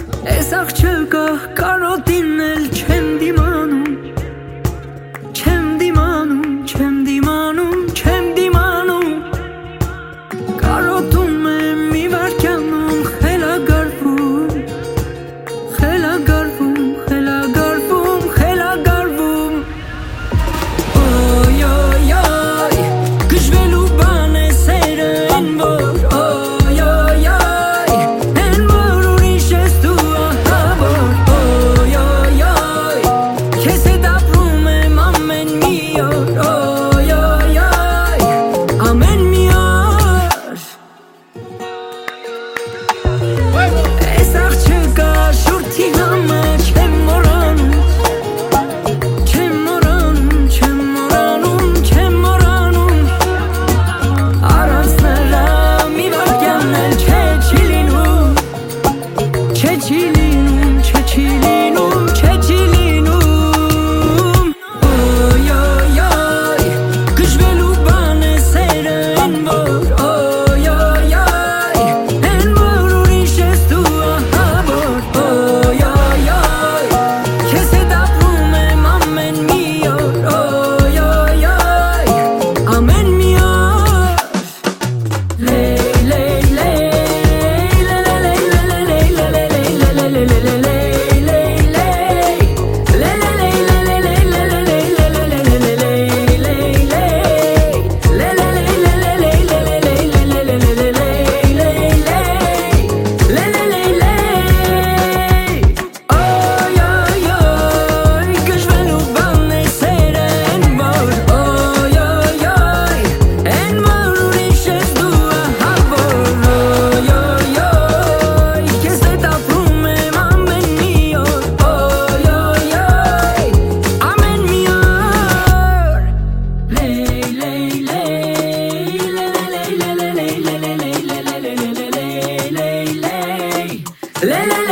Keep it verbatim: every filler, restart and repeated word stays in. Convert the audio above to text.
Այս աղջկա կարոտին էլ չեմ դիմանում, չեմ դիմանում, չեմ դիմանում, չեմ դիմանում, կարոտում եմ մի վարկյանում, խելագարվում, խելագարվում, խելագարվում, խելագարվում, օյ օյ օյ, գժվելու բան է սերը են որ, օյ օյ օյ, են որ ուրիշ ես դու ահա որ, օյ օյ օյ, քեզ հետ ապրում եմ ամեն մի օր, օյ օյ օյ, ամեն մի օր, այս աղջկա շուրթի համը չեմ մոռանում, չեմ մոռանում, չեմ մոռանում, չեմ մոռանում, առանց նրա մի վարկյան էլ չէ չի լինում, չէ չի լինում, չէ չի լինում, չէ չի լինում, օյ օյ օյ, գժվելու բան է սերը են որ, օյ օյ օյ, են որ ուրիշ ես դու ահա որ, օյ օյ օյ, քեզ հետ ապրում եմ ամեն մի օր, օյ օյ օյ, ամեն մի օր, լեյ լեյ լեյ, լե լե լե լե լե լե լե լե լե լե լե La la